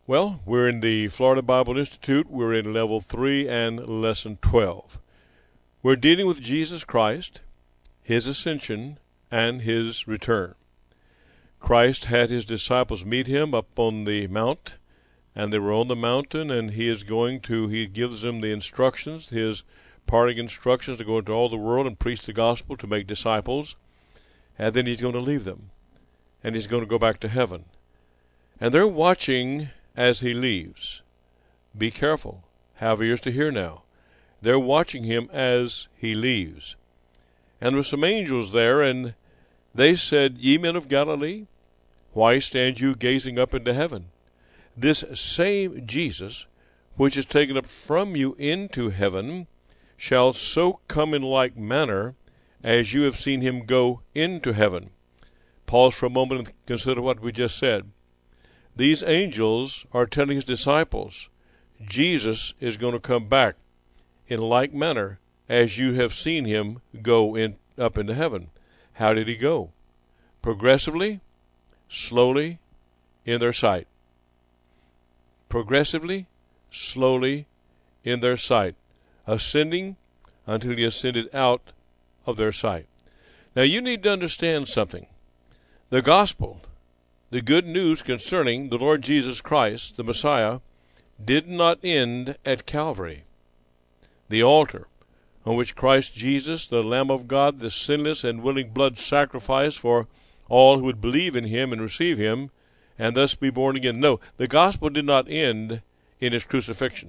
Well, we're in the Florida Bible Institute. We're in Level 3 and Lesson 12. We're dealing with Jesus Christ, His ascension, and His return. Christ had His disciples meet Him up on the mount, and they were on the mountain, and He gives them the instructions, His parting instructions to go into all the world and preach the gospel, to make disciples, and then He's going to leave them, and He's going to go back to heaven. And they're watching as He leaves. Be careful. Have ears to hear now. They're watching Him as He leaves. And there were some angels there, and they said, Ye men of Galilee, why stand you gazing up into heaven? This same Jesus, which is taken up from you into heaven, shall so come in like manner as you have seen Him go into heaven. Pause for a moment and consider what we just said. These angels are telling His disciples, Jesus is going to come back in like manner as you have seen Him go up into heaven. How did He go? Progressively, slowly, in their sight. Progressively, slowly, in their sight. Ascending until He ascended out of their sight. Now you need to understand something. The gospel, the good news concerning the Lord Jesus Christ, the Messiah, did not end at Calvary. The altar on which Christ Jesus, the Lamb of God, the sinless and willing blood sacrifice for all who would believe in Him and receive Him, and thus be born again. No, the gospel did not end in His crucifixion.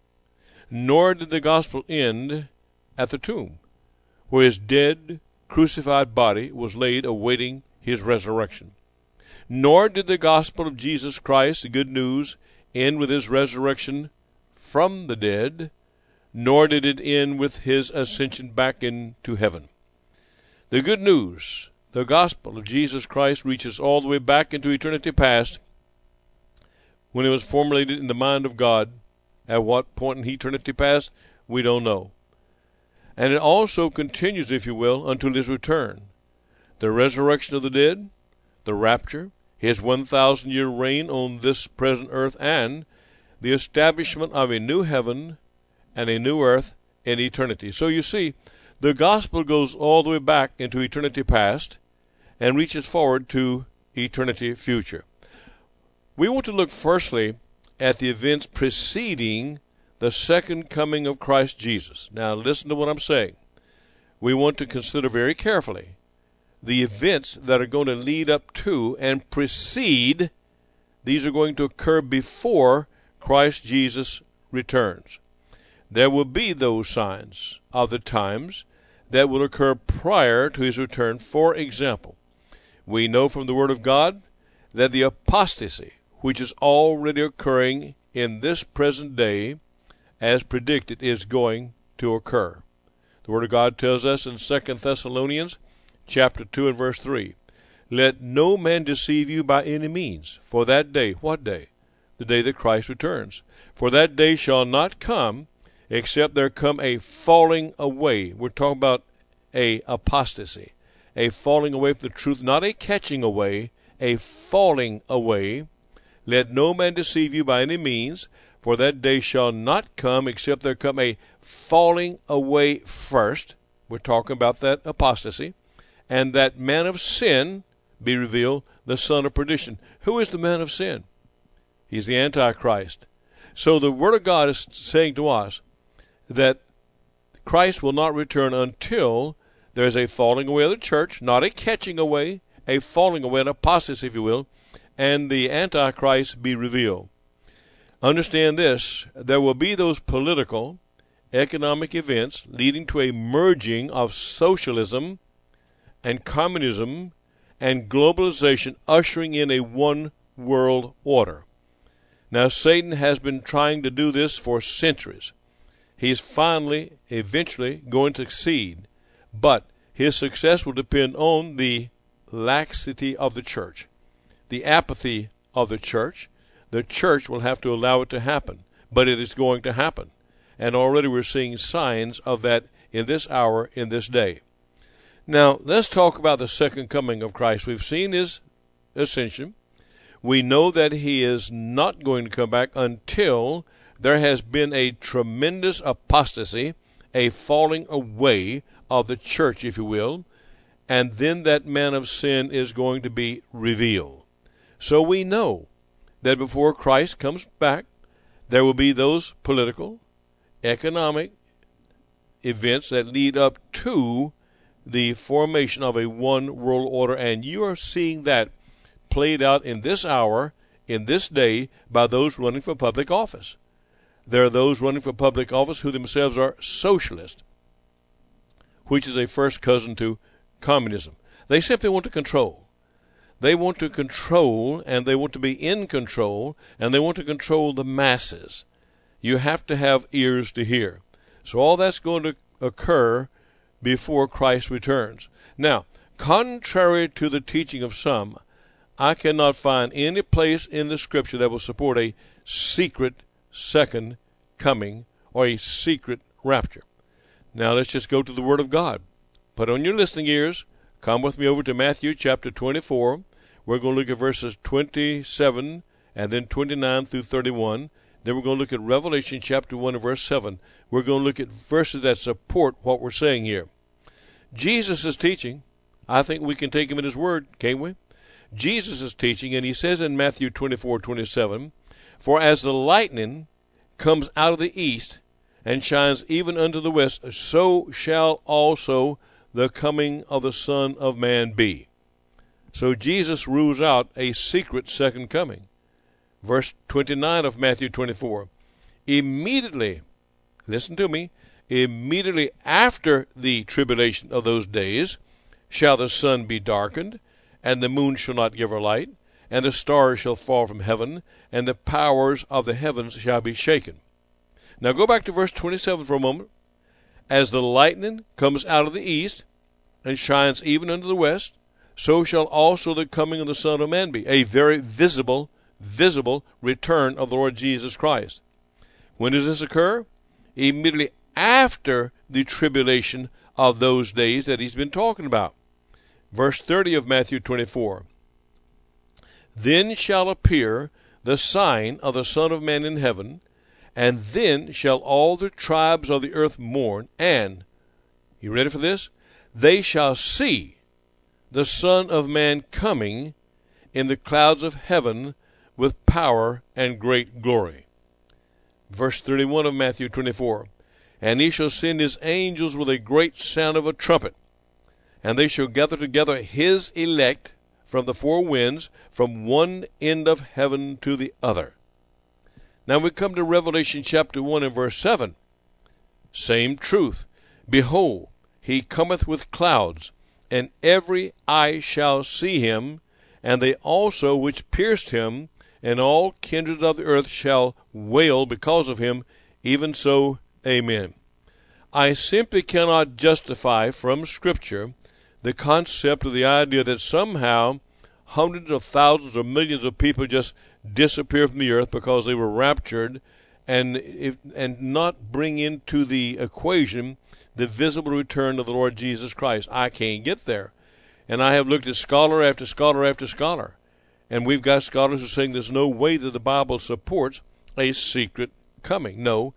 Nor did the gospel end at the tomb, where His dead, crucified body was laid awaiting His resurrection. Nor did the gospel of Jesus Christ, the good news, end with His resurrection from the dead, nor did it end with His ascension back into heaven. The good news, the gospel of Jesus Christ, reaches all the way back into eternity past, when it was formulated in the mind of God. At what point in eternity past, we don't know. And it also continues, if you will, until His return. The resurrection of the dead, the rapture, His 1,000-year reign on this present earth, and the establishment of a new heaven and a new earth in eternity. So you see, the gospel goes all the way back into eternity past and reaches forward to eternity future. We want to look firstly at the events preceding the second coming of Christ Jesus. Now listen to what I'm saying. We want to consider very carefully the events that are going to lead up to and precede. These are going to occur before Christ Jesus returns. There will be those signs of the times that will occur prior to His return. For example, we know from the Word of God that the apostasy, which is already occurring in this present day, as predicted, is going to occur. The Word of God tells us in 2 Thessalonians chapter 2 and verse 3, Let no man deceive you by any means, for that day, what day? The day that Christ returns. For that day shall not come, except there come a falling away. We're talking about a apostasy, a falling away from the truth, not a catching away, a falling away. Let no man deceive you by any means, for that day shall not come, except there come a falling away first. We're talking about that apostasy. And that man of sin be revealed, the son of perdition. Who is the man of sin? He's the Antichrist. So the Word of God is saying to us that Christ will not return until there's a falling away of the church, not a catching away, a falling away, an apostasy, if you will, and the Antichrist be revealed. Understand this, there will be those political, economic events leading to a merging of socialism and communism and globalization, ushering in a one world order. Now, Satan has been trying to do this for centuries. He's finally, eventually, going to succeed. But his success will depend on the laxity of the church, the apathy of the church. The church will have to allow it to happen. But it is going to happen. And already we're seeing signs of that in this hour, in this day. Now, let's talk about the second coming of Christ. We've seen His ascension. We know that he is not going to come back until there has been a tremendous apostasy, a falling away of the church, if you will, and then that man of sin is going to be revealed. So we know that before Christ comes back, there will be those political, economic events that lead up to the formation of a one world order, and you are seeing that played out in this hour, in this day, by those running for public office. There are those running for public office who themselves are socialist, which is a first cousin to communism. They simply want to control. They want to control, and they want to be in control, and they want to control the masses. You have to have ears to hear. So all that's going to occur before Christ returns. Now, contrary to the teaching of some, I cannot find any place in the Scripture that will support a secret second coming or a secret rapture. Now let's just go to the Word of God. Put on your listening ears. Come with me over to Matthew chapter 24. We're going to look at verses 27 and then 29 through 31. Then we're going to look at Revelation chapter 1 and verse 7. We're going to look at verses that support what we're saying here. Jesus is teaching. I think we can take him at his word, can't we? Jesus is teaching, and he says in Matthew 24:27, "For as the lightning comes out of the east and shines even unto the west, so shall also the coming of the Son of Man be." So Jesus rules out a secret second coming. Verse 29 of Matthew 24, immediately, listen to me, immediately after the tribulation of those days shall the sun be darkened, and the moon shall not give her light, and the stars shall fall from heaven, and the powers of the heavens shall be shaken. Now go back to verse 27 for a moment. As the lightning comes out of the east and shines even unto the west, so shall also the coming of the Son of Man be. A very visible return of the Lord Jesus Christ. When does this occur? Immediately after the tribulation of those days that he's been talking about. Verse 30 of Matthew 24. Then shall appear the sign of the Son of Man in heaven, and then shall all the tribes of the earth mourn, and, you ready for this? They shall see the Son of Man coming in the clouds of heaven with power and great glory. Verse 31 of Matthew 24. And he shall send his angels with a great sound of a trumpet, and they shall gather together his elect from the four winds, from one end of heaven to the other. Now we come to Revelation chapter 1 and verse 7. Same truth. Behold, he cometh with clouds, and every eye shall see him, and they also which pierced him, and all kindreds of the earth shall wail because of him. Even so, amen. I simply cannot justify from Scripture the concept of the idea that somehow hundreds of thousands or millions of people just disappear from the earth because they were raptured, and not bring into the equation the visible return of the Lord Jesus Christ. I can't get there. And I have looked at scholar after scholar after scholar, and we've got scholars who are saying there's no way that the Bible supports a secret coming. No,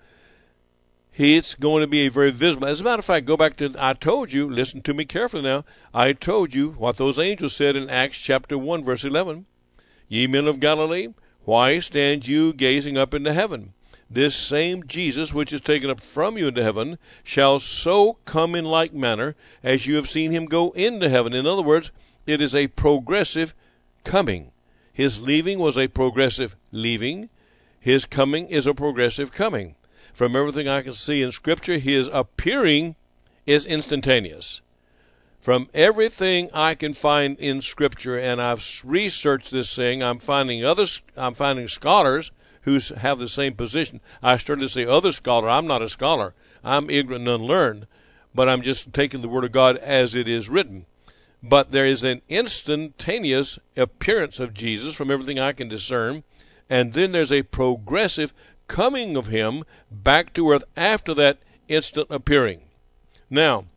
it's going to be a very visible. As a matter of fact, go back to, I told you, listen to me carefully now. I told you what those angels said in Acts chapter 1, verse 11. Ye men of Galilee, why stand you gazing up into heaven? This same Jesus which is taken up from you into heaven shall so come in like manner as you have seen him go into heaven. In other words, it is a progressive coming. His leaving was a progressive leaving. His coming is a progressive coming. From everything I can see in Scripture, his appearing is instantaneous. From everything I can find in Scripture, and I've researched this thing, I'm finding scholars who have the same position. I started to say other scholar. I'm not a scholar. I'm ignorant and unlearned, but I'm just taking the Word of God as it is written. But there is an instantaneous appearance of Jesus from everything I can discern, and then there's a progressive coming of him back to earth after that instant appearing. Now,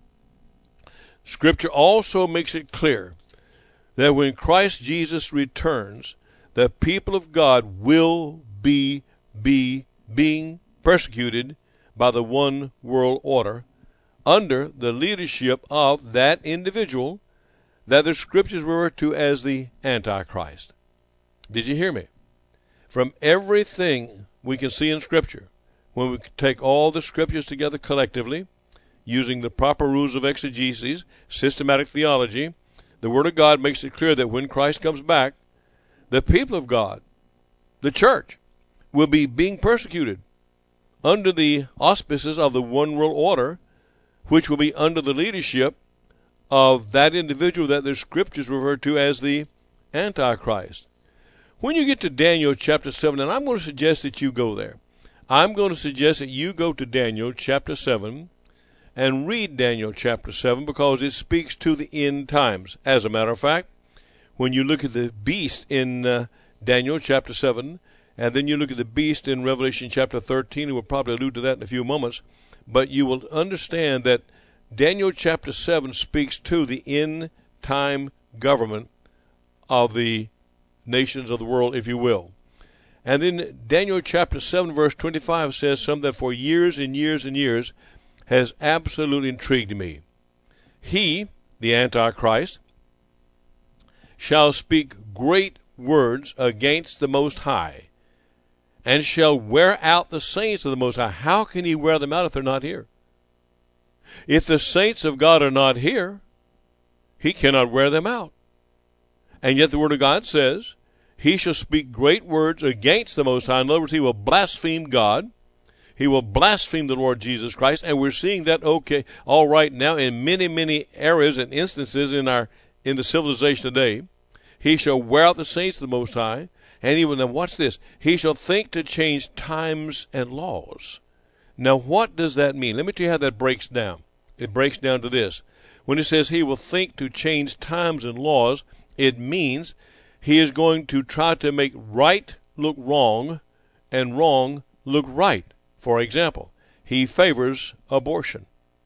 Scripture also makes it clear that when Christ Jesus returns, the people of God will be being persecuted by the one world order under the leadership of that individual that the Scriptures refer to as the Antichrist. Did you hear me? From everything we can see in Scripture, when we take all the Scriptures together collectively, using the proper rules of exegesis, systematic theology, the Word of God makes it clear that when Christ comes back, the people of God, the church, will be being persecuted under the auspices of the one world order, which will be under the leadership of that individual that the Scriptures refer to as the Antichrist. When you get to Daniel chapter 7, and I'm going to suggest that you go there. I'm going to suggest that you go to Daniel chapter 7 and read Daniel chapter 7 because it speaks to the end times. As a matter of fact, when you look at the beast in Daniel chapter 7, and then you look at the beast in Revelation chapter 13, and we'll probably allude to that in a few moments, but you will understand that Daniel chapter 7 speaks to the end time government of the nations of the world, if you will. And then Daniel chapter 7 verse 25 says something that for years and years and years has absolutely intrigued me. He, the Antichrist, shall speak great words against the Most High, and shall wear out the saints of the Most High. How can he wear them out if they're not here? If the saints of God are not here, he cannot wear them out. And yet the Word of God says, he shall speak great words against the Most High. In other words, he will blaspheme God. He will blaspheme the Lord Jesus Christ. And we're seeing that, all right now in many, many areas and instances in the civilization today. He shall wear out the saints of the Most High. And he will, now watch this, he shall think to change times and laws. Now what does that mean? Let me tell you how that breaks down. It breaks down to this. When it says he will think to change times and laws, it means he is going to try to make right look wrong and wrong look right. For example, he favors abortion.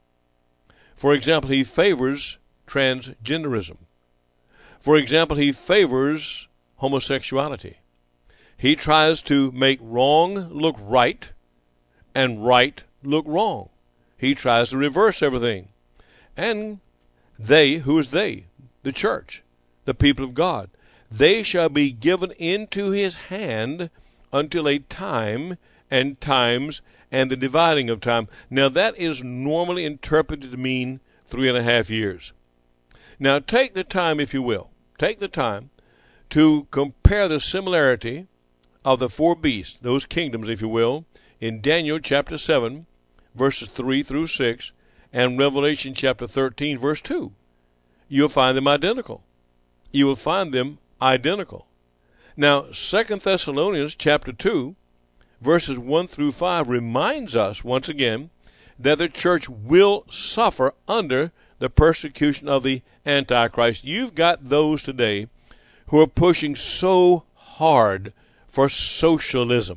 For example, he favors transgenderism. For example, he favors homosexuality. He tries to make wrong look right and right look wrong. He tries to reverse everything. And they, who is they? The church, the people of God. They shall be given into his hand until a time and times and the dividing of time. Now that is normally interpreted to mean 3.5 years. Now take the time, if you will. Take the time to compare the similarity of the four beasts, those kingdoms, if you will, in Daniel chapter 7, verses 3 through 6, and Revelation chapter 13, verse 2. You'll find them identical. You will find them identical. Now, 2 Thessalonians chapter 2, verses 1 through 5 reminds us, once again, that the church will suffer under the persecution of the Antichrist. You've got those today who are pushing so hard for socialism.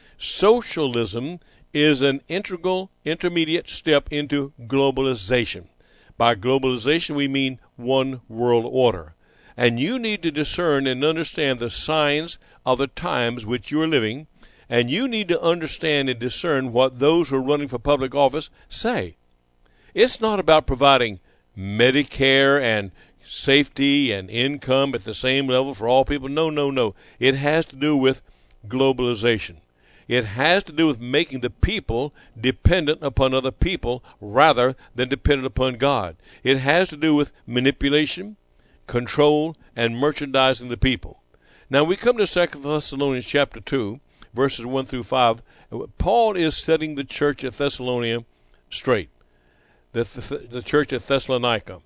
Socialism is an integral, intermediate step into globalization. By globalization, we mean one world order. And you need to discern and understand the signs of the times which you are living, and you need to understand and discern what those who are running for public office say. It's not about providing Medicare and safety and income at the same level for all people. No, no, no. It has to do with globalization. It has to do with making the people dependent upon other people rather than dependent upon God. It has to do with manipulation, control, and merchandising the people. Now we come to 2 Thessalonians chapter 2, verses 1 through 5. Paul is setting the church at Thessalonica straight. The church at Thessalonica.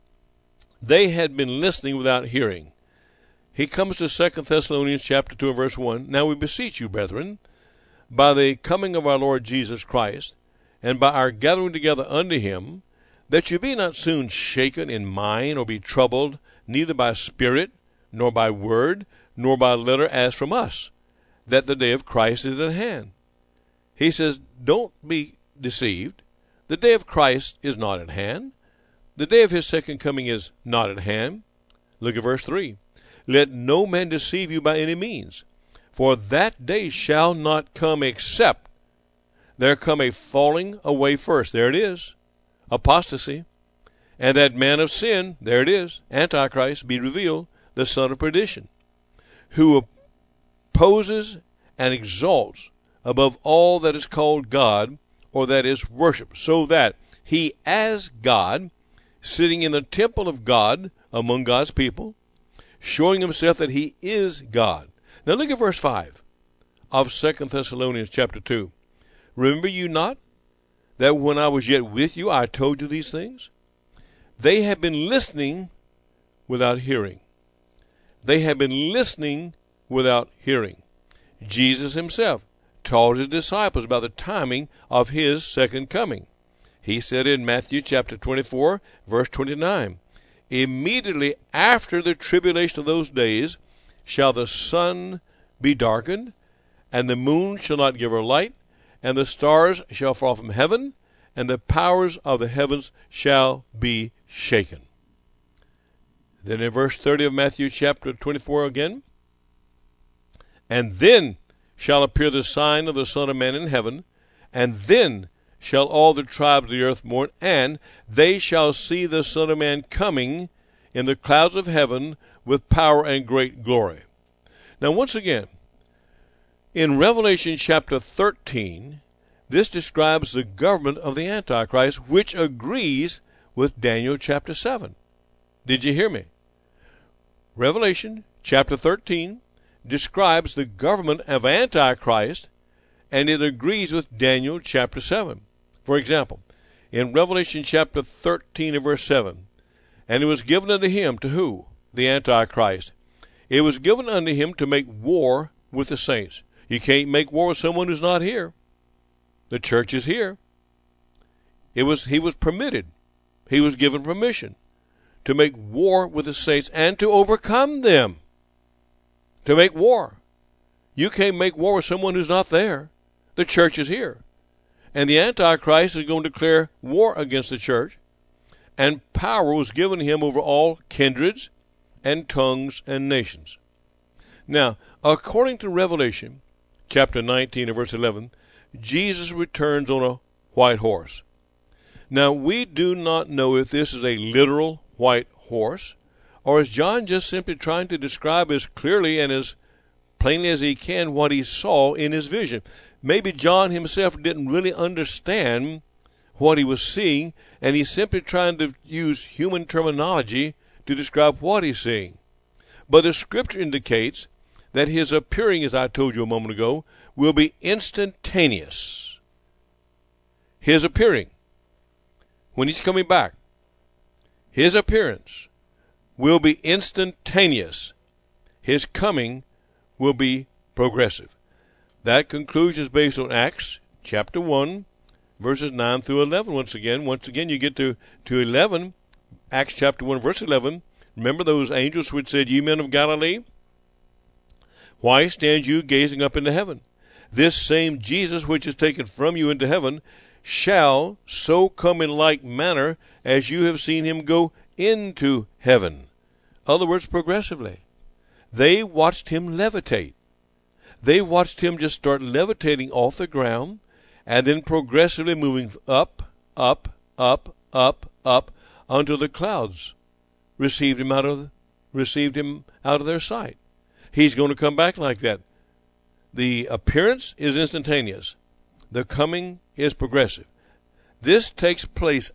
They had been listening without hearing. He comes to 2 Thessalonians chapter 2 and verse 1. Now we beseech you, brethren, by the coming of our Lord Jesus Christ, and by our gathering together unto him, that you be not soon shaken in mind, or be troubled, neither by spirit, nor by word, nor by letter as from us, that the day of Christ is at hand. He says, don't be deceived. The day of Christ is not at hand. The day of his second coming is not at hand. Look at verse 3. let no man deceive you by any means. For that day shall not come except there come a falling away first. There it is, apostasy. And that man of sin, there it is, Antichrist, be revealed, the son of perdition, who opposes and exalts above all that is called God, or that is worship, so that he as God, sitting in the temple of God among God's people, showing himself that he is God. Now look at verse 5 of 2 Thessalonians chapter 2. Remember you not that when I was yet with you, I told you these things? They have been listening without hearing. They have been listening without hearing. Jesus himself taught his disciples about the timing of his second coming. He said in Matthew chapter 24, verse 29, immediately after the tribulation of those days shall the sun be darkened, and the moon shall not give her light, and the stars shall fall from heaven, and the powers of the heavens shall be shaken. Then in verse 30 of Matthew chapter 24 again, and then shall appear the sign of the Son of Man in heaven, and then shall all the tribes of the earth mourn, and they shall see the Son of Man coming in the clouds of heaven with power and great glory. Now once again, in Revelation chapter 13, this describes the government of the Antichrist, which agrees with Daniel chapter 7. Did you hear me? Revelation chapter 13 describes the government of Antichrist, and it agrees with Daniel chapter 7. For example, in Revelation chapter 13 and verse 7, and it was given unto him, to who? The Antichrist. It was given unto him to make war with the saints. You can't make war with someone who's not here. The church is here. He was permitted. He was given permission to make war with the saints and to overcome them. To make war. You can't make war with someone who's not there. The church is here. And the Antichrist is going to declare war against the church. And power was given him over all kindreds and tongues and nations. Now, according to Revelation chapter 19 and verse 11, Jesus returns on a white horse. Now, we do not know if this is a literal white horse, or is John just simply trying to describe as clearly and as plainly as he can what he saw in his vision. Maybe John himself didn't really understand what he was seeing, and he's simply trying to use human terminology to describe what he's seeing. But the scripture indicates that his appearing, as I told you a moment ago, will be instantaneous. His appearing, when he's coming back, his appearance will be instantaneous. His coming will be progressive. That conclusion is based on Acts chapter 1, verses 9 through 11. Once again, you get to 11, Acts chapter 1, verse 11. Remember those angels which said, Ye men of Galilee, why stand you gazing up into heaven? This same Jesus which is taken from you into heaven shall so come in like manner as you have seen him go into heaven. In other words, progressively. They watched him levitate. They watched him just start levitating off the ground and then progressively moving up, up, up, up, up until the clouds received him out of their sight. He's going to come back like that. The appearance is instantaneous. The coming is progressive. This takes place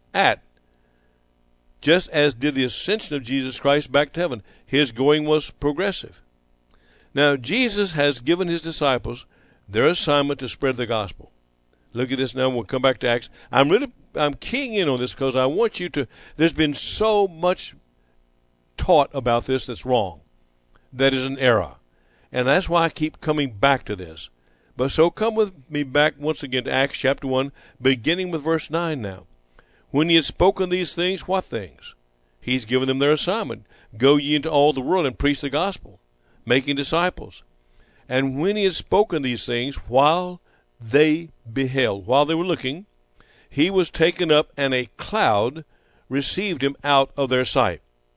just as did the ascension of Jesus Christ back to heaven. His going was progressive. Now, Jesus has given his disciples their assignment to spread the gospel. Look at this now. We'll come back to Acts. I'm keying in on this because I want you to. There's been so much taught about this that's wrong. That is an error. And that's why I keep coming back to this. But so come with me back once again to Acts chapter 1, beginning with verse 9 now. When he had spoken these things, what things? He's given them their assignment. Go ye into all the world and preach the gospel, making disciples. And when he had spoken these things, while they were looking, he was taken up, and a cloud received him out of their sight.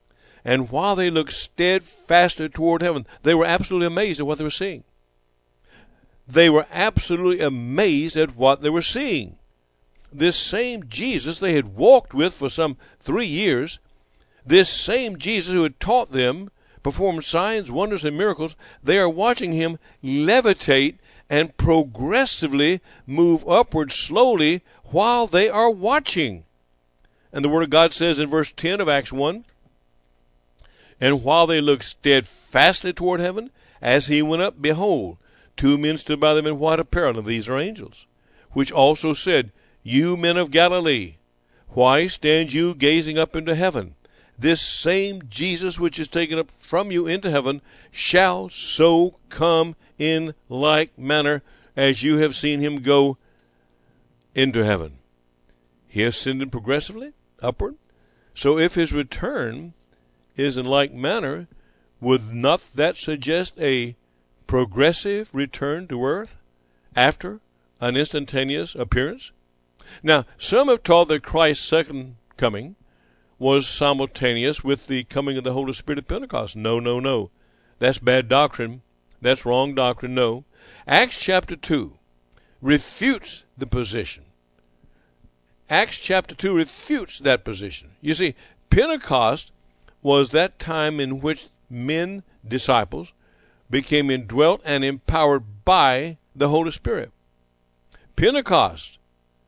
And while they looked steadfastly toward heaven, they were absolutely amazed at what they were seeing. They were absolutely amazed at what they were seeing. This same Jesus they had walked with for some 3 years, this same Jesus who had taught them, performed signs, wonders, and miracles, they are watching him levitate and progressively move upward slowly while they are watching. And the Word of God says in verse 10 of Acts 1, and while they looked steadfastly toward heaven, as he went up, behold, 2 men stood by them in white apparel, and these are angels, which also said, You men of Galilee, why stand you gazing up into heaven? This same Jesus which is taken up from you into heaven shall so come in like manner as you have seen him go into heaven. He ascended progressively upward. So if his return is in like manner, would not that suggest a progressive return to earth after an instantaneous appearance? Now, some have taught that Christ's second coming was simultaneous with the coming of the Holy Spirit at Pentecost. No. That's bad doctrine. That's wrong doctrine. No. Acts chapter 2 refutes the position. Acts chapter 2 refutes that position. You see, Pentecost was that time in which men, disciples, became indwelt and empowered by the Holy Spirit. Pentecost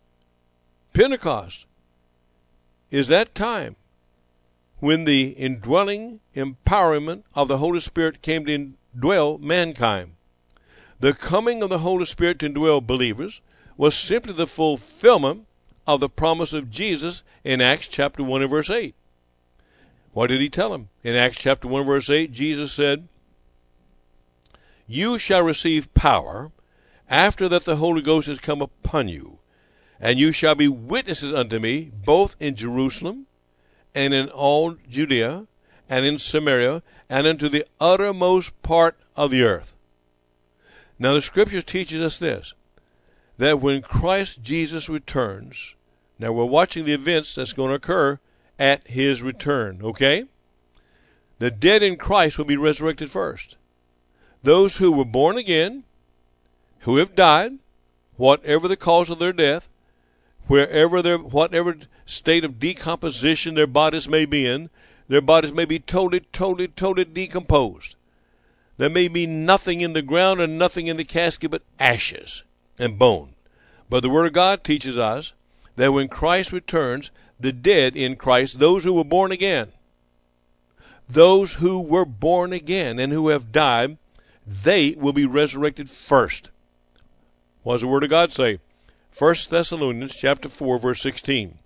is that time when the indwelling empowerment of the Holy Spirit came to indwell mankind. The coming of the Holy Spirit to indwell believers was simply the fulfillment of the promise of Jesus in Acts chapter 1 and verse 8. What did he tell them? In Acts chapter 1 verse 8, Jesus said, You shall receive power after that the Holy Ghost has come upon you, and you shall be witnesses unto me both in Jerusalem and in all Judea and in Samaria and unto the uttermost part of the earth. Now the Scripture teaches us this, that when Christ Jesus returns, now we're watching the events that's going to occur at his return, okay? The dead in Christ will be resurrected first. Those who were born again, who have died, whatever the cause of their death, whatever state of decomposition their bodies may be in, their bodies may be totally decomposed. There may be nothing in the ground and nothing in the casket but ashes and bone. But the Word of God teaches us that when Christ returns, the dead in Christ, those who were born again and who have died, they will be resurrected first. What does the Word of God say? 1 Thessalonians chapter 4, verse 16.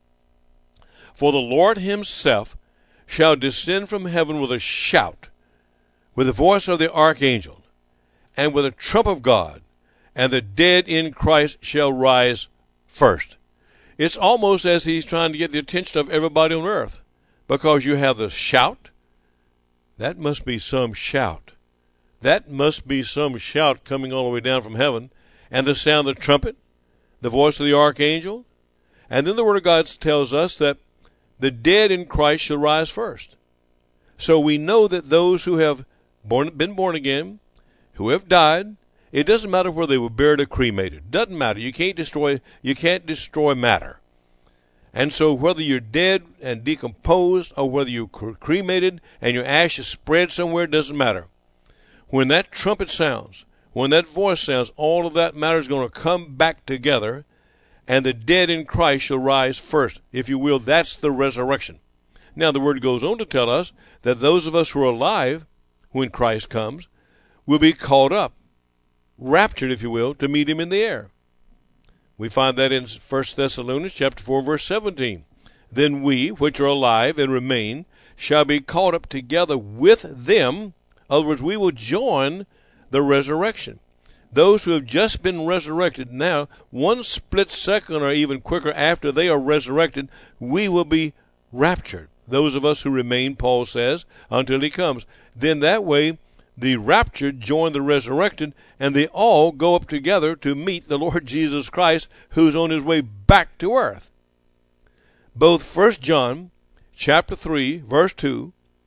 For the Lord himself shall descend from heaven with a shout, with the voice of the archangel, and with a trump of God, and the dead in Christ shall rise first. It's almost as he's trying to get the attention of everybody on earth, because you have the shout. That must be some shout. That must be some shout coming all the way down from heaven, and the sound of the trumpet, the voice of the archangel. And then the Word of God tells us that the dead in Christ shall rise first. So we know that those who have been born again, who have died, it doesn't matter whether they were buried or cremated. Doesn't matter. You can't destroy matter. And so whether you're dead and decomposed or whether you're cremated and your ashes spread somewhere, doesn't matter. When that trumpet sounds, when that voice sounds, all of that matter is going to come back together, and the dead in Christ shall rise first. If you will, that's the resurrection. Now the Word goes on to tell us that those of us who are alive when Christ comes will be caught up, raptured, if you will, to meet him in the air. We find that in 1 Thessalonians chapter 4, verse 17. Then we, which are alive and remain, shall be caught up together with them. In other words, we will join the resurrection. Those who have just been resurrected now, one split second or even quicker after they are resurrected, we will be raptured. Those of us who remain, Paul says, until he comes. Then that way, the raptured join the resurrected, and they all go up together to meet the Lord Jesus Christ, who's on his way back to earth. Both 1 John chapter 3, verse 2,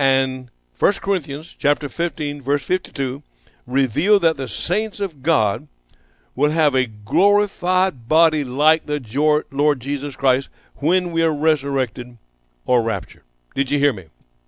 and 1 Corinthians chapter 15, verse 52, reveal that the saints of God will have a glorified body like the Lord Jesus Christ when we are resurrected or raptured. Did you hear me?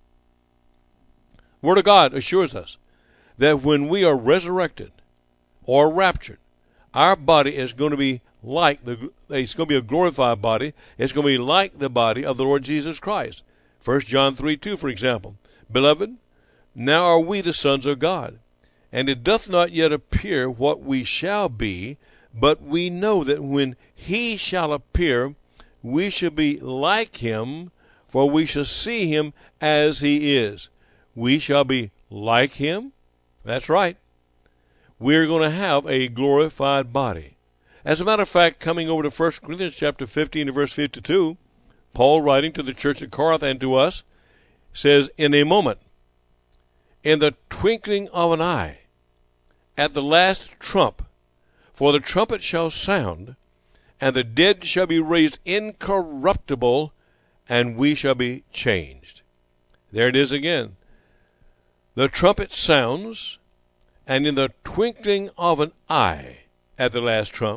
Word of God assures us that when we are resurrected or raptured, our body is going to be it's going to be a glorified body. It's going to be like the body of the Lord Jesus Christ. 1 John 3:2, for example. Beloved, now are we the sons of God, and it doth not yet appear what we shall be, but we know that when he shall appear, we shall be like him, for we shall see him as he is. We shall be like him. That's right. We're going to have a glorified body. As a matter of fact, coming over to 1 Corinthians chapter 15 and verse 52, Paul, writing to the church at Corinth and to us, says, in a moment, in the twinkling of an eye, at the last trump, for the trumpet shall sound, and the dead shall be raised incorruptible, and we shall be changed. There it is again. The trumpet sounds, and in the twinkling of an eye, at the last trump,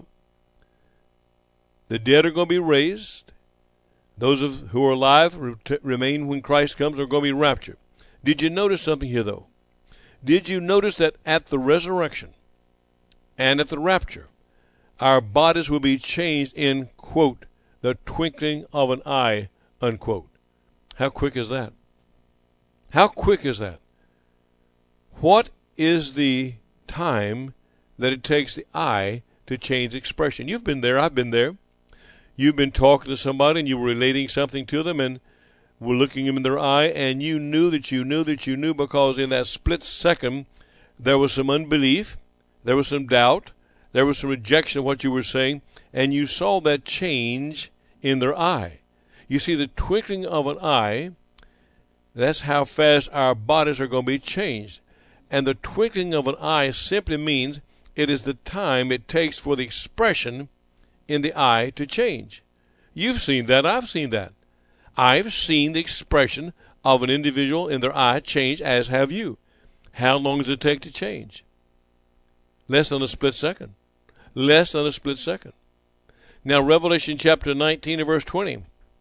the dead are going to be raised. Those who are alive, remain when Christ comes, are going to be raptured. Did you notice something here, though? Did you notice that at the resurrection and at the rapture, our bodies will be changed in, quote, the twinkling of an eye, unquote? How quick is that? How quick is that? What is the time that it takes the eye to change expression? You've been there. I've been there. You've been talking to somebody and you were relating something to them and were looking them in their eye, and you knew that you knew that you knew, because in that split second there was some unbelief, there was some doubt, there was some rejection of what you were saying, and you saw that change in their eye. You see, the twinkling of an eye, that's how fast our bodies are going to be changed. And the twinkling of an eye simply means it is the time it takes for the expression in the eye to change. You've seen that. I've seen that. I've seen the expression of an individual in their eye change, as have you. How long does it take to change? Less than a split second. Less than a split second. Now, Revelation chapter 19 and verse 20.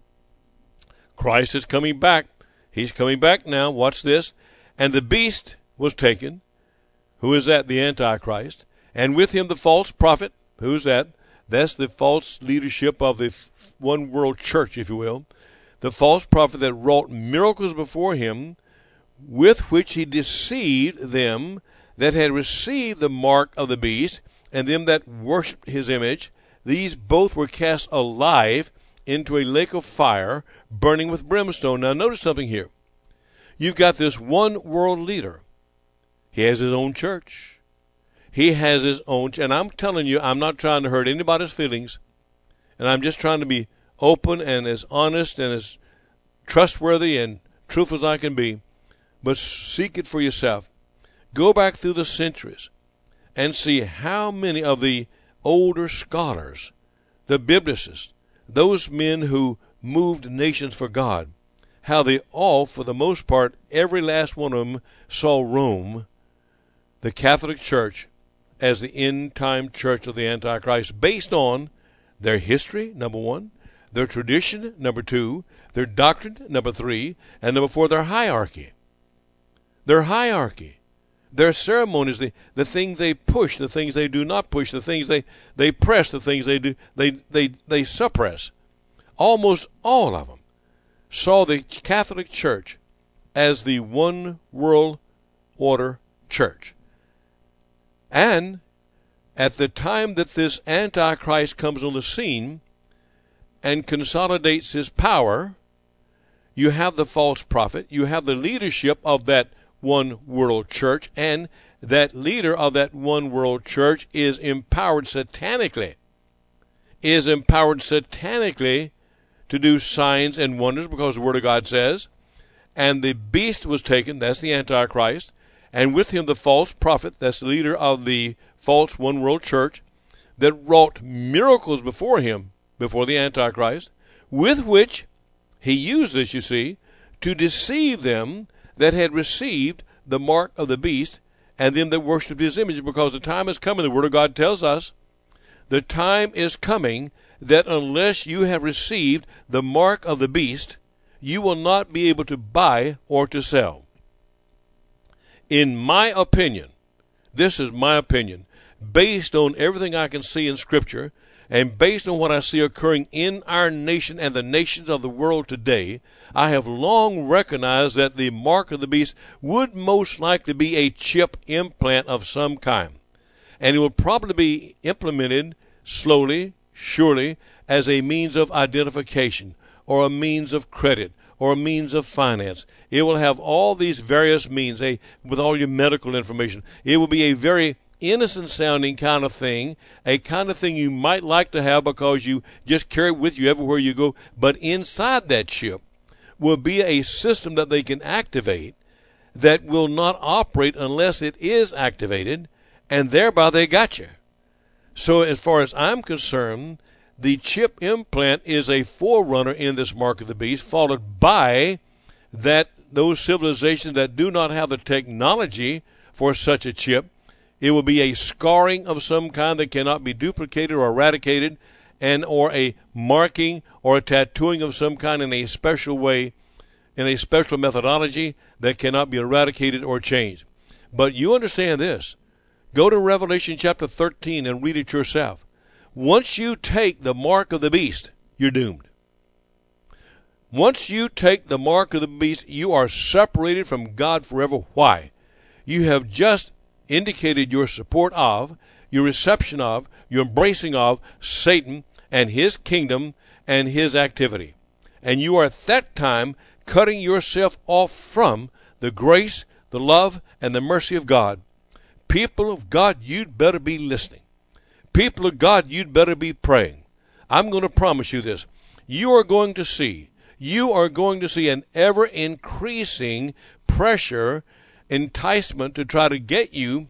Christ is coming back. He's coming back now. Watch this. And the beast was taken. Who is that? The Antichrist. And with him the false prophet. Who's that? That's the false leadership of the one world church, if you will. The false prophet that wrought miracles before him, with which he deceived them that had received the mark of the beast, and them that worshipped his image. These both were cast alive into a lake of fire, burning with brimstone. Now notice something here. You've got this one world leader. He has his own church. He has his own, and I'm telling you, I'm not trying to hurt anybody's feelings, and I'm just trying to be open and as honest and as trustworthy and truthful as I can be, but seek it for yourself. Go back through the centuries and see how many of the older scholars, the biblicists, those men who moved nations for God, how they all, for the most part, every last one of them saw Rome, the Catholic Church, as the end-time church of the Antichrist, based on their history, number one, their tradition, number two, their doctrine, number three, and number four, their hierarchy. Their hierarchy. Their ceremonies, the things they push, the things they do not push, the things they press, the things they suppress. Almost all of them saw the Catholic Church as the one world order church. And at the time that this Antichrist comes on the scene and consolidates his power, you have the false prophet, you have the leadership of that one world church, and that leader of that one world church is empowered satanically, to do signs and wonders, because the Word of God says, and the beast was taken, that's the Antichrist, and with him the false prophet, that's the leader of the false one world church, that wrought miracles before him, before the Antichrist, with which he used this, you see, to deceive them that had received the mark of the beast, and them that worshipped his image, because the time is coming, the Word of God tells us, the time is coming that unless you have received the mark of the beast, you will not be able to buy or to sell. In my opinion, this is my opinion, based on everything I can see in Scripture, and based on what I see occurring in our nation and the nations of the world today, I have long recognized that the mark of the beast would most likely be a chip implant of some kind. And it will probably be implemented slowly, surely, as a means of identification, or a means of credit, or a means of finance. It will have all these various means, with all your medical information. It will be a very innocent sounding kind of thing, a kind of thing you might like to have because you just carry it with you everywhere you go. But inside that chip will be a system that they can activate that will not operate unless it is activated, and thereby they got you. So as far as I'm concerned, the chip implant is a forerunner in this mark of the beast, followed by those civilizations that do not have the technology for such a chip. It will be a scarring of some kind that cannot be duplicated or eradicated, or a marking or a tattooing of some kind in a special way, in a special methodology that cannot be eradicated or changed. But you understand this. Go to Revelation chapter 13 and read it yourself. Once you take the mark of the beast, you're doomed. Once you take the mark of the beast, you are separated from God forever. Why? You have just indicated your support of, your reception of, your embracing of Satan and his kingdom and his activity. And you are at that time cutting yourself off from the grace, the love, and the mercy of God. People of God, you'd better be listening. People of God, you'd better be praying. I'm going to promise you this. You are going to see an ever-increasing pressure, enticement to try to get you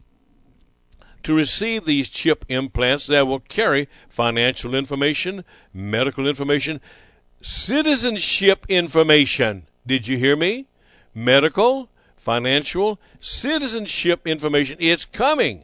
to receive these chip implants that will carry financial information, medical information, citizenship information. Did you hear me? Medical, financial, citizenship information. It's coming.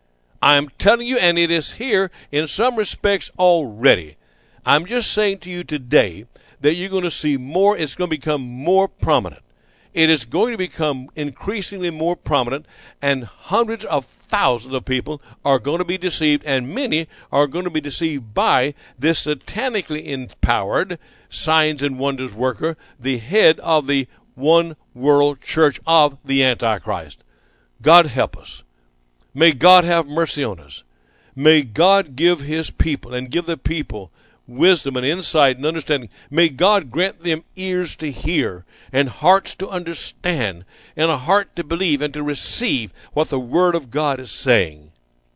I'm telling you, and it is here in some respects already. I'm just saying to you today that you're going to see more. It's going to become more prominent. It is going to become increasingly more prominent, and hundreds of thousands of people are going to be deceived, and many are going to be deceived by this satanically empowered signs and wonders worker, the head of the one world church of the Antichrist. God help us. May God have mercy on us. May God give his people and give the people wisdom and insight and understanding. May God grant them ears to hear and hearts to understand and a heart to believe and to receive what the Word of God is saying.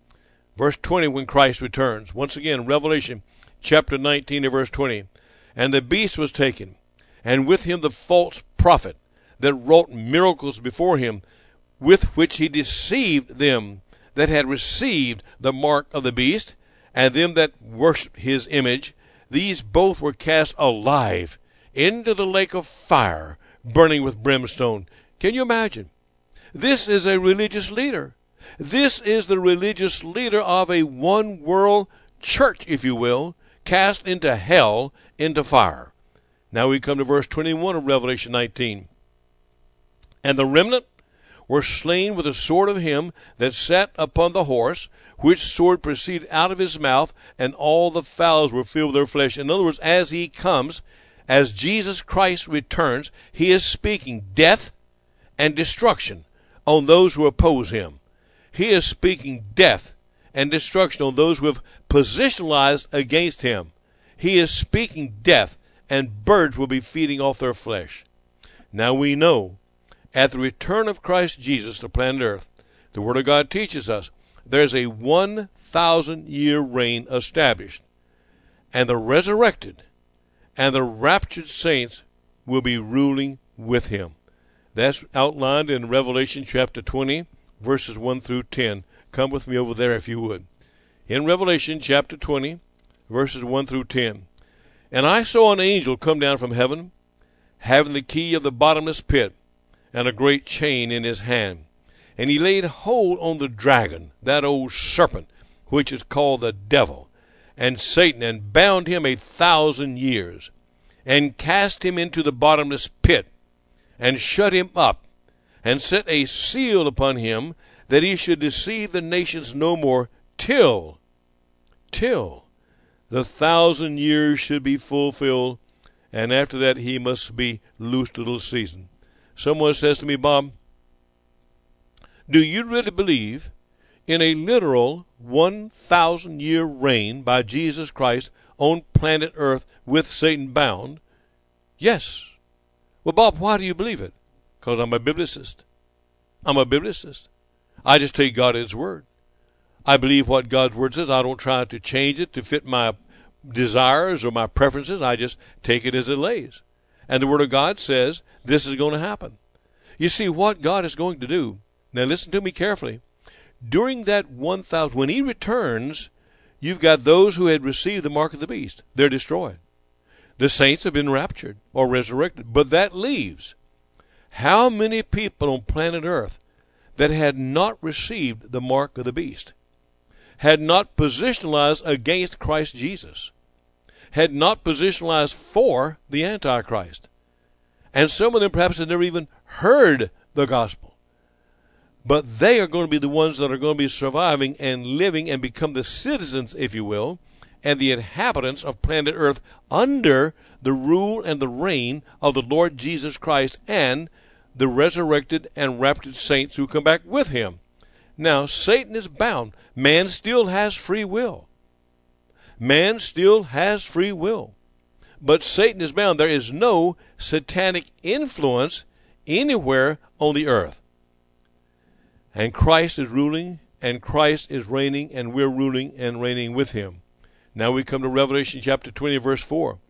Verse 20, when Christ returns. Once again, Revelation chapter 19 and verse 20. And the beast was taken, and with him the false prophet that wrought miracles before him, with which he deceived them that had received the mark of the beast, and them that worshipped his image. These both were cast alive into the lake of fire, burning with brimstone. Can you imagine? This is a religious leader. This is the religious leader of a one world church, if you will, cast into hell, into fire. Now we come to verse 21 of Revelation 19. And the remnant were slain with the sword of him that sat upon the horse, which sword proceeded out of his mouth, and all the fowls were filled with their flesh. In other words, as he comes, as Jesus Christ returns, he is speaking death and destruction on those who oppose him. He is speaking death and destruction on those who have positionalized against him. He is speaking death, and birds will be feeding off their flesh. Now we know, at the return of Christ Jesus to planet Earth, the Word of God teaches us, there's a 1,000-year reign established. And the resurrected and the raptured saints will be ruling with him. That's outlined in Revelation chapter 20, verses 1 through 10. Come with me over there if you would. In Revelation chapter 20, verses 1 through 10. And I saw an angel come down from heaven, having the key of the bottomless pit, and a great chain in his hand. And he laid hold on the dragon, that old serpent, which is called the devil, and Satan, and bound him 1,000 years, and cast him into the bottomless pit, and shut him up, and set a seal upon him, that he should deceive the nations no more, till the 1,000 years should be fulfilled, and after that he must be loosed a little season. Someone says to me, Bob, do you really believe in a literal 1,000-year reign by Jesus Christ on planet Earth with Satan bound? Yes. Well, Bob, why do you believe it? Because I'm a biblicist. I just take God at His word. I believe what God's word says. I don't try to change it to fit my desires or my preferences. I just take it as it lays. And the word of God says this is going to happen. You see, what God is going to do, now listen to me carefully, during that 1,000, when He returns, you've got those who had received the mark of the beast. They're destroyed. The saints have been raptured or resurrected. But that leaves how many people on planet Earth that had not received the mark of the beast, had not positionalized against Christ Jesus, had not positionalized for the Antichrist. And some of them perhaps had never even heard the gospel. But they are going to be the ones that are going to be surviving and living and become the citizens, if you will, and the inhabitants of planet Earth under the rule and the reign of the Lord Jesus Christ and the resurrected and raptured saints who come back with Him. Now, Satan is bound. Man still has free will. Man still has free will. But Satan is bound. There is no satanic influence anywhere on the earth. And Christ is ruling, and Christ is reigning, and we're ruling and reigning with Him. Now we come to Revelation chapter 20, verse 4.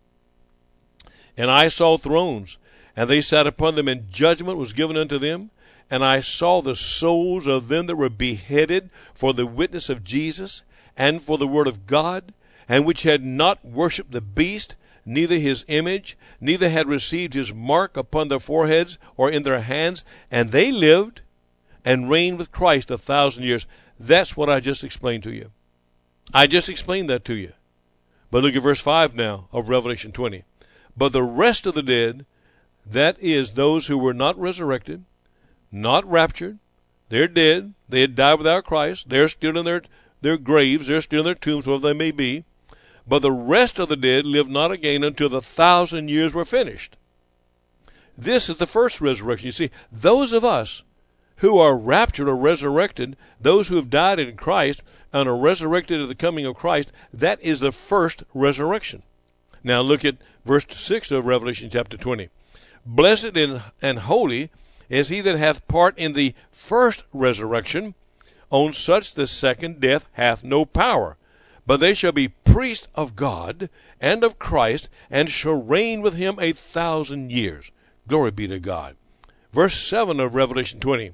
And I saw thrones, and they sat upon them, and judgment was given unto them. And I saw the souls of them that were beheaded for the witness of Jesus, and for the word of God, and which had not worshipped the beast, neither his image, neither had received his mark upon their foreheads or in their hands, and they lived and reigned with Christ 1,000 years. That's what I just explained to you. I just explained that to you. But look at verse 5 now of Revelation 20. But the rest of the dead, that is, those who were not resurrected, not raptured, they're dead, they had died without Christ, they're still in their graves, they're still in their tombs, wherever they may be. But the rest of the dead lived not again until the 1,000 years were finished. This is the first resurrection. You see, those of us who are raptured or resurrected, those who have died in Christ and are resurrected at the coming of Christ, that is the first resurrection. Now look at verse 6 of Revelation chapter 20. Blessed and holy is he that hath part in the first resurrection. On such the second death hath no power. But they shall be priests of God and of Christ, and shall reign with Him 1,000 years. Glory be to God. Verse 7 of Revelation 20.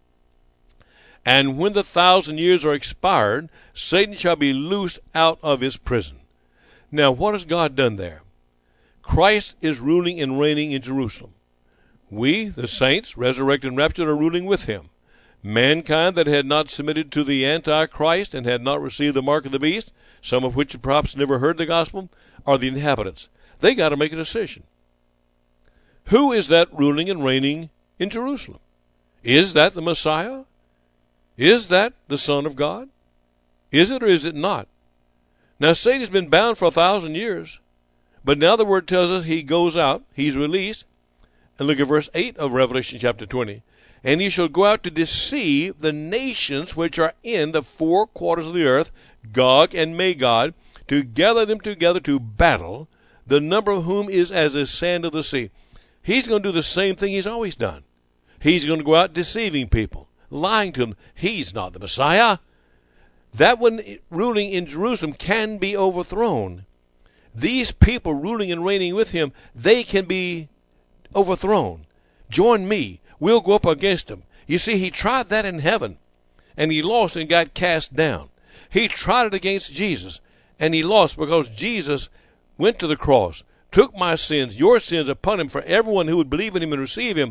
And when the 1,000 years are expired, Satan shall be loosed out of his prison. Now, what has God done there? Christ is ruling and reigning in Jerusalem. We, the saints, resurrected and raptured, are ruling with Him. Mankind that had not submitted to the Antichrist and had not received the mark of the beast, some of which had perhaps never heard the gospel, are the inhabitants. They got to make a decision. Who is that ruling and reigning in Jerusalem? Is that the Messiah? Is that the Son of God? Is it or is it not? Now, Satan's been bound for 1,000 years, but now the word tells us he goes out, he's released. And look at verse 8 of Revelation chapter 20. And he shall go out to deceive the nations which are in the four quarters of the earth, Gog and Magog, to gather them together to battle, the number of whom is as the sand of the sea. He's going to do the same thing he's always done. He's going to go out deceiving people, lying to them. He's not the Messiah. That one ruling in Jerusalem can be overthrown. These people ruling and reigning with him, they can be overthrown. Join me. We'll go up against him. You see, he tried that in heaven, and he lost and got cast down. He tried it against Jesus, and he lost because Jesus went to the cross, took my sins, your sins upon him for everyone who would believe in him and receive him.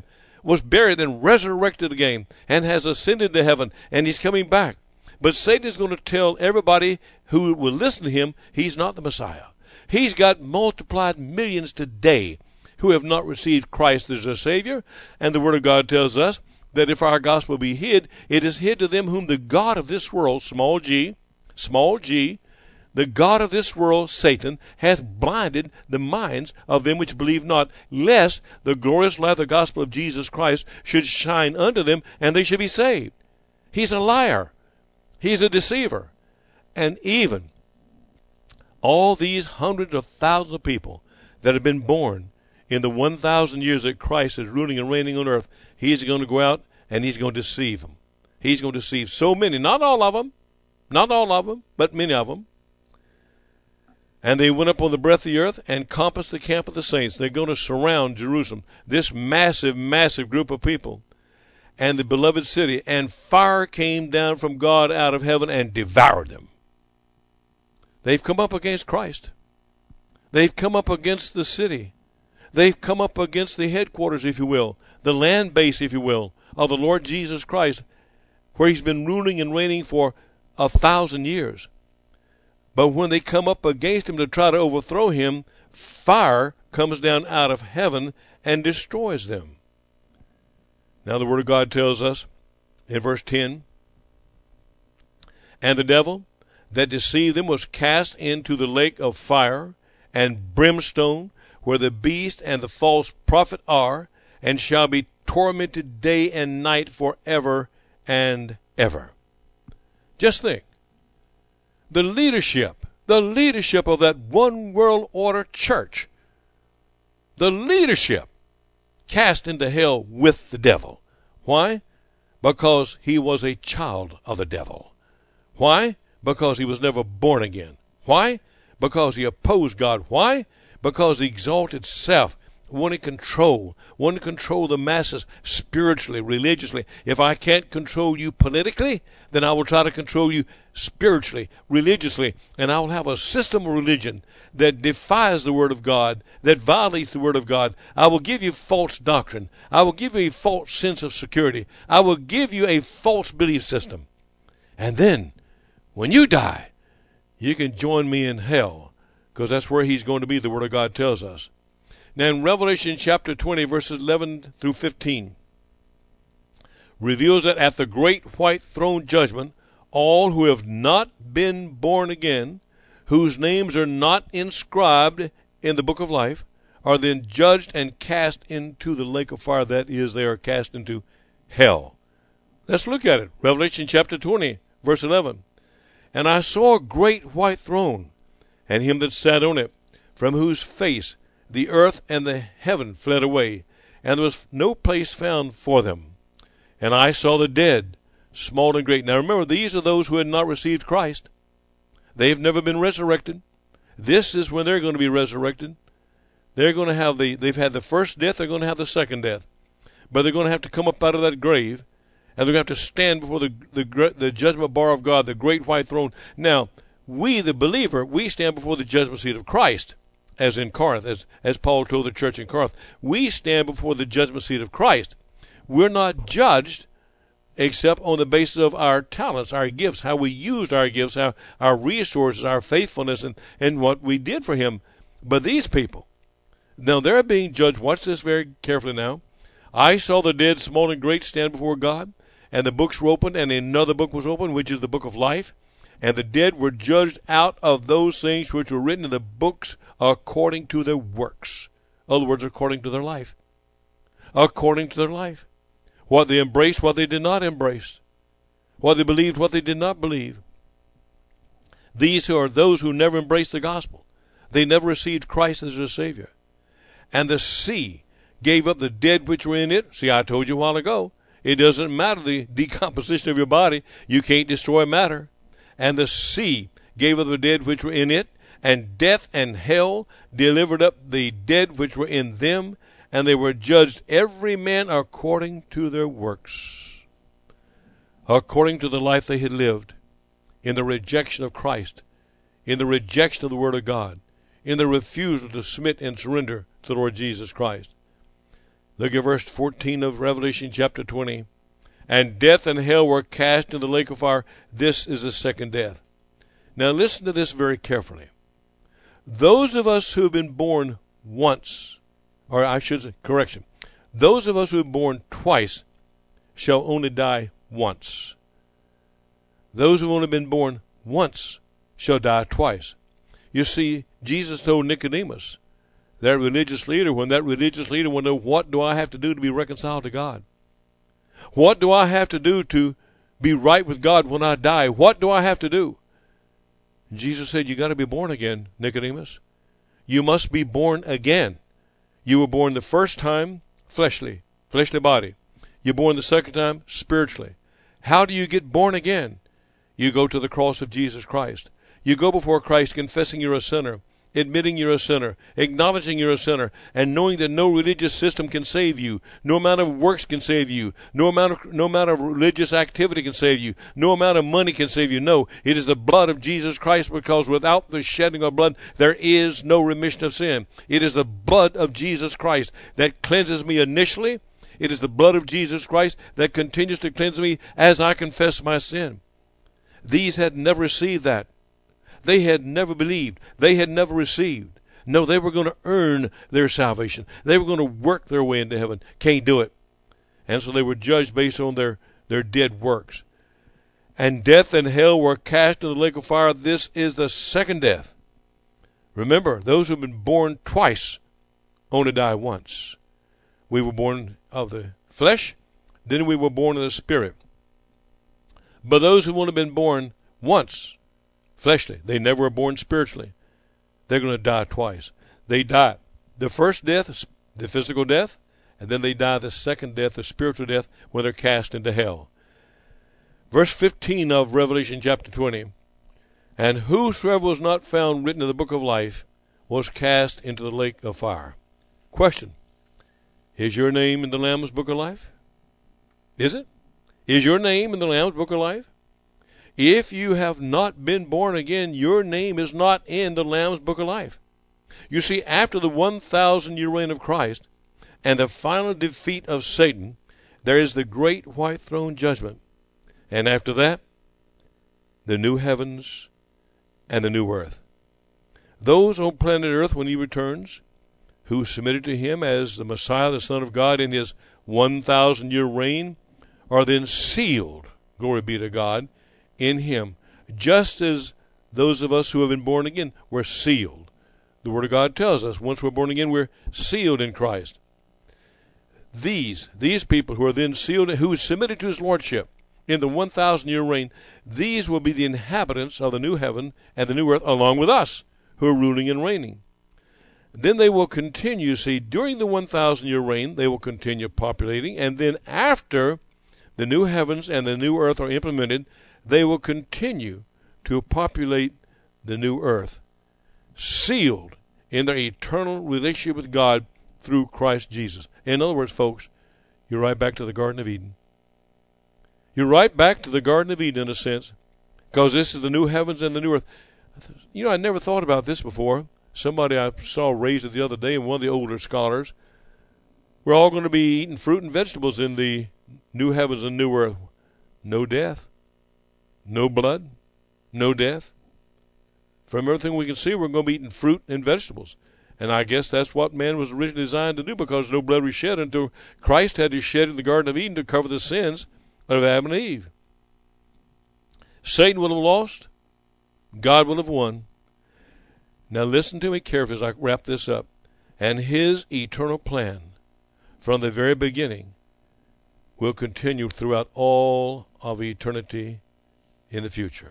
was buried and resurrected again and has ascended to heaven, and he's coming back. But Satan is going to tell everybody who will listen to him he's not the Messiah. He's got multiplied millions today who have not received Christ as their Savior, and the Word of God tells us that if our gospel be hid, it is hid to them whom the God of this world, small g, the God of this world, Satan, hath blinded the minds of them which believe not, lest the glorious light of the gospel of Jesus Christ should shine unto them, and they should be saved. He's a liar. He's a deceiver. And even all these hundreds of thousands of people that have been born in the 1,000 years that Christ is ruling and reigning on earth, he's going to go out and he's going to deceive them. He's going to deceive so many, not all of them, but many of them. And they went up on the breadth of the earth and compassed the camp of the saints. They're going to surround Jerusalem, this massive, massive group of people, and the beloved city. And fire came down from God out of heaven and devoured them. They've come up against Christ. They've come up against the city. They've come up against the headquarters, if you will, the land base, if you will, of the Lord Jesus Christ, where he's been ruling and reigning for 1,000 years. But when they come up against him to try to overthrow him, fire comes down out of heaven and destroys them. Now the Word of God tells us in verse 10, and the devil that deceived them was cast into the lake of fire and brimstone, where the beast and the false prophet are, and shall be tormented day and night forever and ever. Just think. The leadership of that one world order church, the leadership cast into hell with the devil. Why? Because he was a child of the devil. Why? Because he was never born again. Why? Because he opposed God. Why? Because he exalted self, wanted control the masses spiritually, religiously. If I can't control you politically, then I will try to control you spiritually, religiously, and I will have a system of religion that defies the Word of God, that violates the Word of God. I will give you false doctrine. I will give you a false sense of security. I will give you a false belief system. And then, when you die, you can join me in hell, because that's where he's going to be, the Word of God tells us. Now in Revelation chapter 20, verses 11 through 15, reveals that at the great white throne judgment, all who have not been born again, whose names are not inscribed in the book of life, are then judged and cast into the lake of fire. That is, they are cast into hell. Let's look at it. Revelation chapter 20, verse 11. And I saw a great white throne, and him that sat on it, from whose face the earth and the heaven fled away, and there was no place found for them. And I saw the dead, small and great. Now remember, these are those who had not received Christ. They've never been resurrected. This is when they're going to be resurrected. They're going to have they've had the first death, they're going to have the second death. But they're going to have to come up out of that grave, and they're going to have to stand before the judgment bar of God, the great white throne. Now, we, the believer, we stand before the judgment seat of Christ. As in Corinth, as Paul told the church in Corinth, we stand before the judgment seat of Christ. We're not judged except on the basis of our talents, our gifts, how we used our gifts, our resources, our faithfulness, and what we did for him. But these people, now they're being judged. Watch this very carefully now. I saw the dead, small and great, stand before God, and the books were opened, and another book was opened, which is the book of life. And the dead were judged out of those things which were written in the books according to their works. In other words, according to their life. According to their life. What they embraced, what they did not embrace. What they believed, what they did not believe. These are those who never embraced the gospel. They never received Christ as their Savior. And the sea gave up the dead which were in it. See, I told you a while ago, it doesn't matter the decomposition of your body. You can't destroy matter. And the sea gave up the dead which were in it, and death and hell delivered up the dead which were in them, and they were judged every man according to their works, according to the life they had lived, in the rejection of Christ, in the rejection of the Word of God, in the refusal to submit and surrender to the Lord Jesus Christ. Look at verse 14 of Revelation chapter 20. And death and hell were cast into the lake of fire. This is the second death. Now listen to this very carefully. Those of us who have been born once, or I should say, correction, those of us who have been born twice shall only die once. Those who have only been born once shall die twice. You see, Jesus told Nicodemus, that religious leader, when that religious leader will know, what do I have to do to be reconciled to God? What do I have to do to be right with God when I die? What do I have to do? And Jesus said, you got to be born again, Nicodemus. You must be born again. You were born the first time fleshly body. You're born the second time spiritually. How do you get born again? You go to the cross of Jesus Christ. You go before Christ confessing you're a sinner, admitting you're a sinner, acknowledging you're a sinner, and knowing that no religious system can save you, no amount of works can save you, no amount of religious activity can save you, no amount of money can save you. No, it is the blood of Jesus Christ, because without the shedding of blood, there is no remission of sin. It is the blood of Jesus Christ that cleanses me initially. It is the blood of Jesus Christ that continues to cleanse me as I confess my sin. These had never received that. They had never believed. They had never received. No, they were going to earn their salvation. They were going to work their way into heaven. Can't do it. And so they were judged based on their dead works. And death and hell were cast into the lake of fire. This is the second death. Remember, those who have been born twice only die once. We were born of the flesh, then we were born of the spirit. But those who've only been born once, fleshly, they never were born spiritually, they're going to die twice. They die the first death, the physical death, and then they die the second death, the spiritual death, when they're cast into hell. Verse 15 of Revelation chapter 20. And whosoever was not found written in the book of life was cast into the lake of fire. Question. Is your name in the Lamb's book of life? Is it? Is your name in the Lamb's book of life? If you have not been born again, your name is not in the Lamb's book of life. You see, after the 1,000-year reign of Christ and the final defeat of Satan, there is the great white throne judgment. And after that, the new heavens and the new earth. Those on planet Earth, when he returns, who submitted to him as the Messiah, the Son of God, in his 1,000-year reign, are then sealed, glory be to God, in him, just as those of us who have been born again were sealed. The Word of God tells us once we're born again, we're sealed in Christ. These people who are then sealed, who submitted to his lordship in the 1,000-year reign, these will be the inhabitants of the new heaven and the new earth, along with us who are ruling and reigning. Then they will continue, see, during the 1,000-year reign, they will continue populating, and then after the new heavens and the new earth are implemented, they will continue to populate the new earth, sealed in their eternal relationship with God through Christ Jesus. In other words, folks, you're right back to the Garden of Eden. You're right back to the Garden of Eden in a sense, because this is the new heavens and the new earth. You know, I never thought about this before. Somebody I saw raised it the other day, and one of the older scholars, we're all going to be eating fruit and vegetables in the new heavens and new earth. No death, no blood, no death. From everything we can see, we're going to be eating fruit and vegetables. And I guess that's what man was originally designed to do, because no blood was shed until Christ had to shed in the Garden of Eden to cover the sins of Adam and Eve. Satan will have lost. God will have won. Now listen to me carefully as I wrap this up. And his eternal plan from the very beginning will continue throughout all of eternity in the future.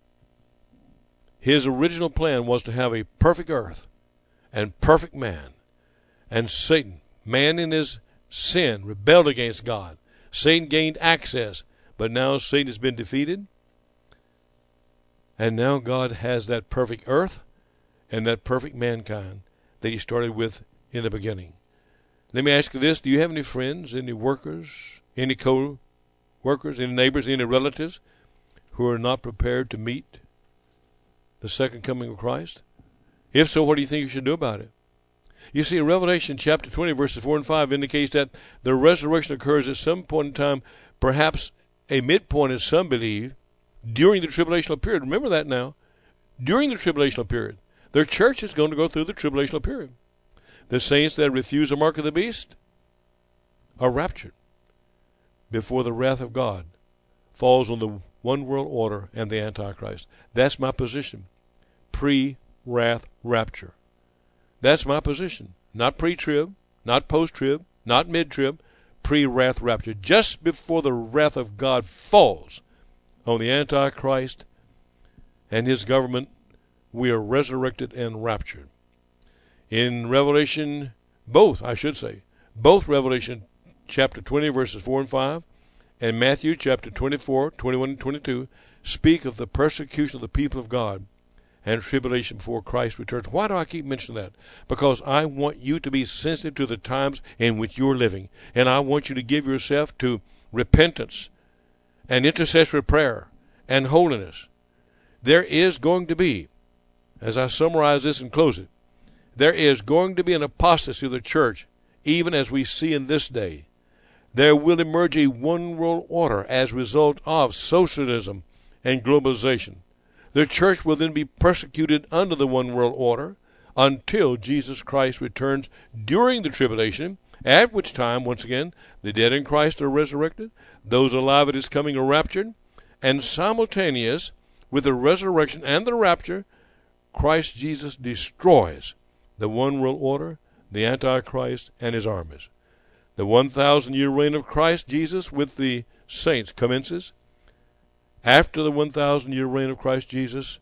His original plan was to have a perfect earth and perfect man. And Satan, man in his sin, rebelled against God. Satan gained access, but now Satan has been defeated. And now God has that perfect earth and that perfect mankind that he started with in the beginning. Let me ask you this. Do you have any friends, any workers, any co-workers, any neighbors, any relatives who are not prepared to meet the second coming of Christ? If so, what do you think you should do about it? You see, Revelation chapter 20, verses 4 and 5 indicates that the resurrection occurs at some point in time, perhaps a midpoint, as some believe, during the tribulational period. Remember that now. During the tribulational period. Their church is going to go through the tribulational period. The saints that refuse the mark of the beast are raptured before the wrath of God falls on the one world order and the Antichrist. That's my position. Pre-wrath rapture. That's my position. Not pre-trib, not post-trib, not mid-trib, pre-wrath rapture. Just before the wrath of God falls on the Antichrist and his government, we are resurrected and raptured. In Revelation, both Revelation chapter 20, verses 4 and 5, and Matthew chapter 24, 21 and 22, speak of the persecution of the people of God and tribulation before Christ returns. Why do I keep mentioning that? Because I want you to be sensitive to the times in which you're living, and I want you to give yourself to repentance and intercessory prayer and holiness. There is going to be, as I summarize this and close it, there is going to be an apostasy of the church, even as we see in this day. There will emerge a one world order as a result of socialism and globalization. The church will then be persecuted under the one world order until Jesus Christ returns during the tribulation, at which time, once again, the dead in Christ are resurrected, those alive at his coming are raptured, and simultaneous with the resurrection and the rapture, Christ Jesus destroys the one world order, the Antichrist, and his armies. The 1,000-year reign of Christ Jesus with the saints commences. After the 1,000-year reign of Christ Jesus,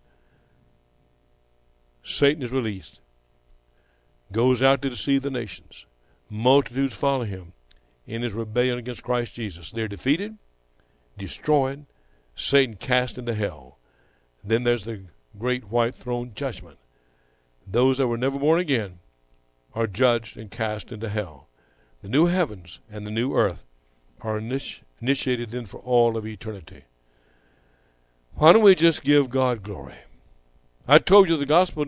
Satan is released, goes out to deceive the nations. Multitudes follow him in his rebellion against Christ Jesus. They're defeated, destroyed, Satan cast into hell. Then there's the great white throne judgment. Those that were never born again are judged and cast into hell. The new heavens and the new earth are initiated then for all of eternity. Why don't we just give God glory? I told you the gospel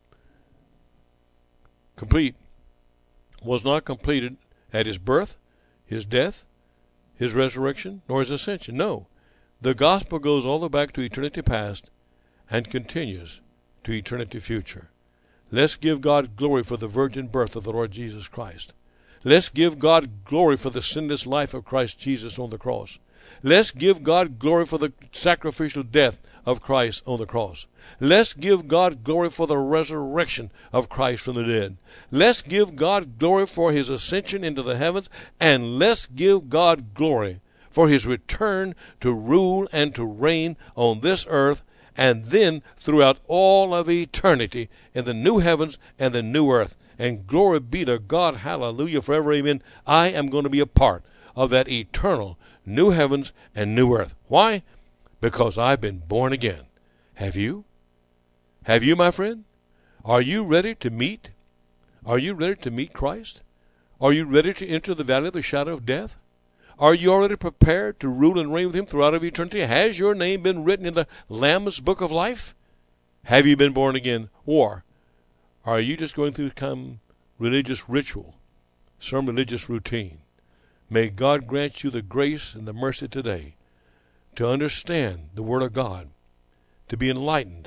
was not completed at his birth, his death, his resurrection, nor his ascension. No. The gospel goes all the way back to eternity past and continues to eternity future. Let's give God glory for the virgin birth of the Lord Jesus Christ. Let's give God glory for the sinless life of Christ Jesus on the cross. Let's give God glory for the sacrificial death of Christ on the cross. Let's give God glory for the resurrection of Christ from the dead. Let's give God glory for his ascension into the heavens, and let's give God glory for his return to rule and to reign on this earth, and then throughout all of eternity in the new heavens and the new earth. And glory be to God, hallelujah, forever, amen. I am going to be a part of that eternal new heavens and new earth. Why? Because I've been born again. Have you? Have you, my friend? Are you ready to meet? Are you ready to meet Christ? Are you ready to enter the valley of the shadow of death? Are you already prepared to rule and reign with him throughout of eternity? Has your name been written in the Lamb's book of life? Have you been born again? Or are you just going through some religious ritual, some religious routine? May God grant you the grace and the mercy today to understand the Word of God, to be enlightened,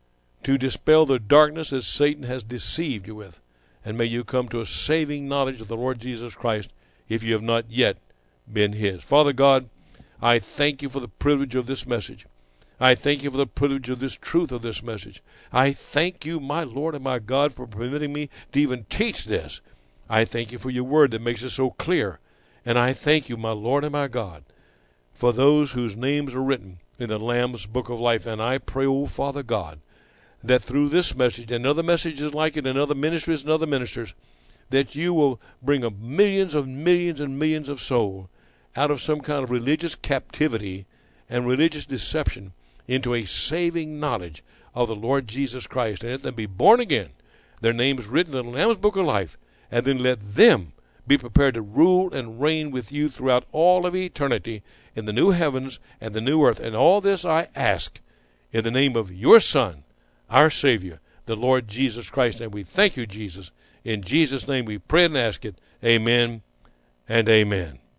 to dispel the darkness that Satan has deceived you with, and may you come to a saving knowledge of the Lord Jesus Christ if you have not yet been his. Father God, I thank you for the privilege of this message. I thank you for the privilege of this truth of this message. I thank you, my Lord and my God, for permitting me to even teach this. I thank you for your word that makes it so clear. And I thank you, my Lord and my God, for those whose names are written in the Lamb's book of life. And I pray, oh Father God, that through this message and other messages like it and other ministries and other ministers, that you will bring millions and millions of souls out of some kind of religious captivity and religious deception into a saving knowledge of the Lord Jesus Christ, and let them be born again, their names written in the Lamb's book of life, and then let them be prepared to rule and reign with you throughout all of eternity in the new heavens and the new earth. And all this I ask in the name of your Son, our Savior, the Lord Jesus Christ. And we thank you, Jesus, In Jesus' name we pray and ask it. Amen and amen.